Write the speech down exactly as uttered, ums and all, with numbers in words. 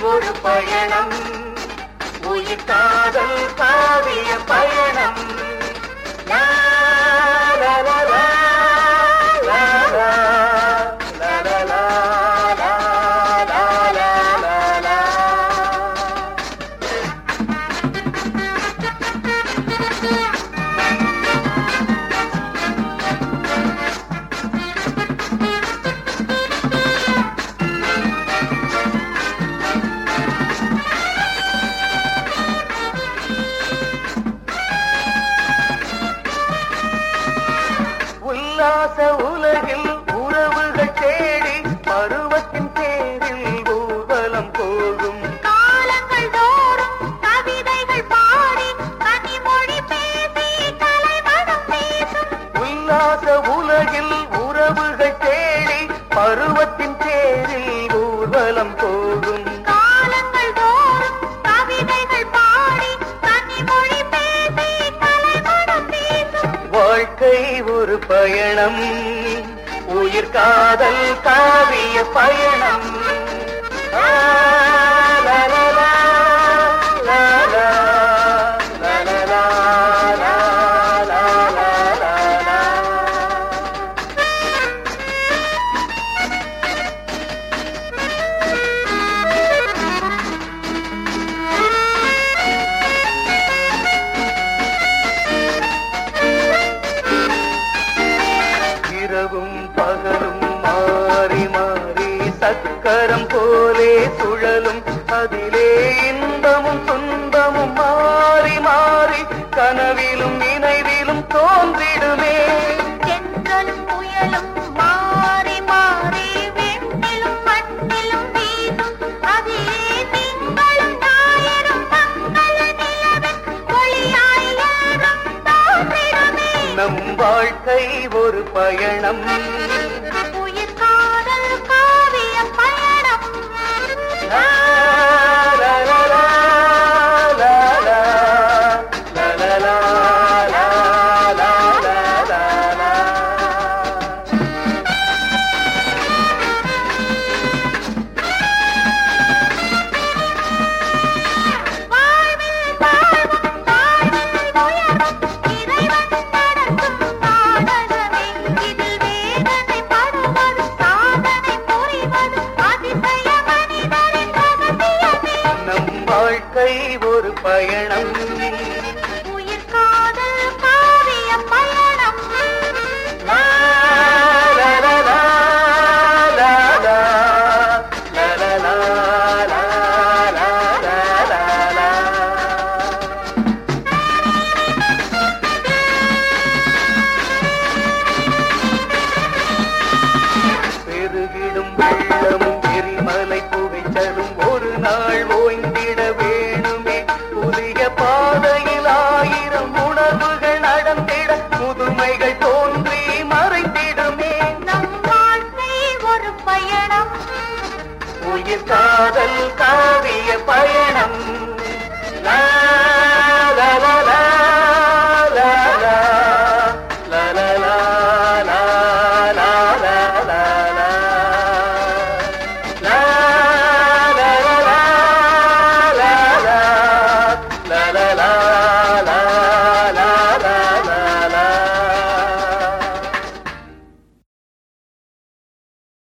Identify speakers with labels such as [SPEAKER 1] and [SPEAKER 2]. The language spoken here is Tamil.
[SPEAKER 1] ஒரு பயணம், உயிர் காதல் காவிய பயணம். லா, லா, லா, லா, லா, லா, லா, லா, லா, லா, லா, லா, லா. உல்லாச உலகில் உறவுகள் தேடி பருவத்தின் தேரில் ஊர்வலம் போகும்.
[SPEAKER 2] காலங்கள் தோறும் கவிதைகள் பாடி கனிமொழி பேசி கலைமணம் பேசும்.
[SPEAKER 1] உல்லாச உலகில் உறவுகள் தேடி பருவத்தின் தேரில் ஊர்வலம் போகும்.
[SPEAKER 2] காலங்கள் தோறும் கவிதைகள் பாடி கனிமொழி பேசி கலைமணம் பேசும்.
[SPEAKER 1] வாழ்க்கை ஒரு பயணம், உயிர் காதல் காவிய பயணம். லா, லா, லா, லா, லா, லா, லா, லா, லா, லா, லா, லா, லா. இரவும் பகலும் மாறி மாறி சக்கரம் போலே சுழலும். அதிலே இன்பமும் துன்பமும் மாறி மாறி கனவிலும் நினைவிலும் தோன்றிடுமே.
[SPEAKER 2] தென்றலும் புயலும் மாறி மாறி விண்ணிலும் மண்ணிலும் வீசும். அதிலே திங்களும் ஞாயிறும் மங்கள நிலவின் ஒளியாய் யாரும் தோன்றிடுமே.
[SPEAKER 1] நம் வாழ்க்கை ஒரு பயணம்,
[SPEAKER 2] உயிர் காதல் காவிய பயணம்.
[SPEAKER 1] லா, லா, லா, லா, லா, லா, லா, லா, லா, லா, லா, லா, லா.
[SPEAKER 2] வாழ்வில் தாழ்வும் தாழ்வில் உயர்வும் இறைவன் நடத்தும் நாடகமே. இதில் வேதனைப்படுவது சாதனை புரிவது அதிசய மனிதரின் ரகசியமே.
[SPEAKER 1] நம் வாழ்க்கை ஒரு பயணம்,
[SPEAKER 2] உயிர் காதல் காவிய பயணம்.
[SPEAKER 1] லா, லா, லா, லா, லா, லா, லா, லா, லா, லா, லா, லா, லா, லா. பெருகிடும் வெள்ளமும் எரிமலை புகைச்சலும் ஒரு நாள் ஓய்ந்திட வேணுமே. புதிய பாதையில் ஆயிரம் உணர்வுகள் நடந்திட புதுமைகள் தோன்றி மறைந்திடுமே.
[SPEAKER 2] நம் வாழ்க்கை ஒரு பயணம்,
[SPEAKER 1] உயிர் காதல் காவிய பயணம். லா,